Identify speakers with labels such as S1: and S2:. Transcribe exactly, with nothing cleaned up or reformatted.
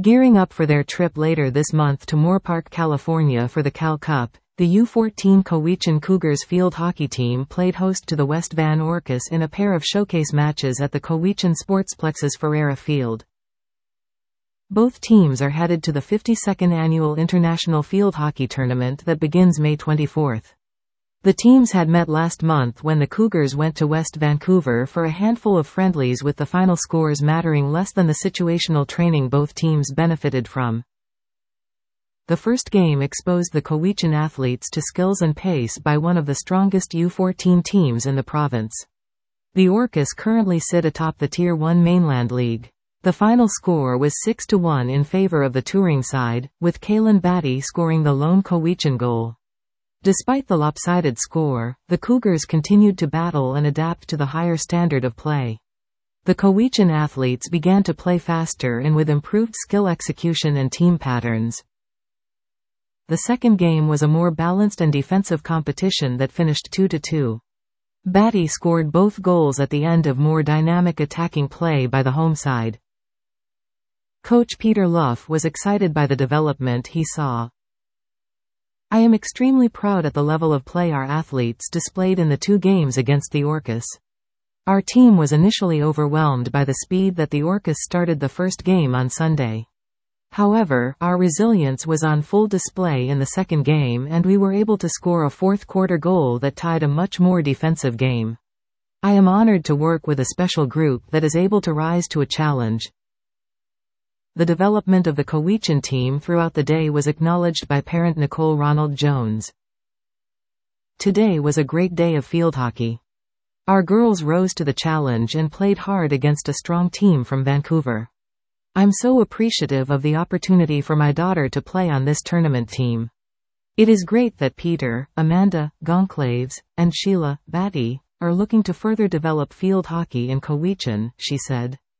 S1: Gearing up for their trip later this month to Moorpark, California for the Cal Cup, the U fourteen Cowichan Cougars field hockey team played host to the West Van Orcas in a pair of showcase matches at the Cowichan Sportsplex's Ferreira Field. Both teams are headed to the fifty-second Annual International Field Hockey Tournament that begins May twenty-fourth. The teams had met last month when the Cougars went to West Vancouver for a handful of friendlies, with the final scores mattering less than the situational training both teams benefited from. The first game exposed the Cowichan athletes to skills and pace by one of the strongest U fourteen teams in the province. The Orcas currently sit atop the Tier one Mainland League. The final score was six to one in favor of the touring side, with Kaylin Batty scoring the lone Cowichan goal. Despite the lopsided score, the Cougars continued to battle and adapt to the higher standard of play. The Cowichan athletes began to play faster and with improved skill execution and team patterns. The second game was a more balanced and defensive competition that finished two to two. Batty scored both goals at the end of more dynamic attacking play by the home side. Coach Peter Luff was excited by the development he saw. "I am extremely proud at the level of play our athletes displayed in the two games against the Orcas. Our team was initially overwhelmed by the speed that the Orcas started the first game on Sunday. However, our resilience was on full display in the second game, and we were able to score a fourth-quarter goal that tied a much more defensive game. I am honored to work with a special group that is able to rise to a challenge." The development of the Cowichan team throughout the day was acknowledged by parent Nicole Ronald Jones. "Today was a great day of field hockey. Our girls rose to the challenge and played hard against a strong team from Vancouver. I'm so appreciative of the opportunity for my daughter to play on this tournament team. It is great that Peter, Amanda, Gonclaves, and Sheila, Batty, are looking to further develop field hockey in Cowichan," she said.